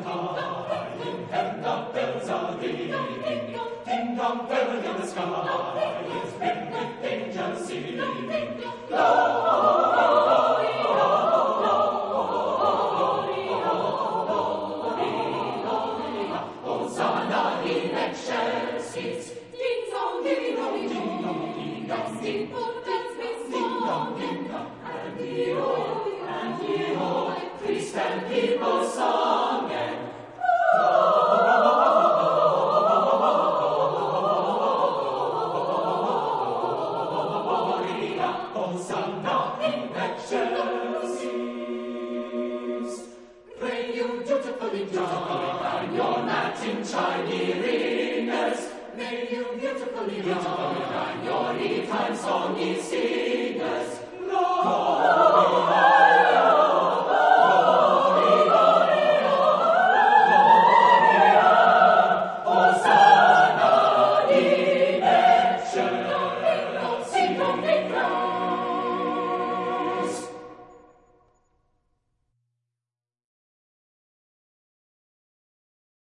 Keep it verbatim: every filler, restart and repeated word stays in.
high in heaven, the bells are ringing. Ding dong bell in the sky is filled with angels singing. Glory, glory, glory, glory. Hosanna in excelsis. Ding dong, ding dong, Ding dong, ding dong, ding dong, ding dong, ding dong. And the old, and the old priest and people sung and Hosanna in excelsis. Pray you dutifully, dutifully, and your Latin chimey ringers. May you beautifully, beautifully, and your Eve time songy singers.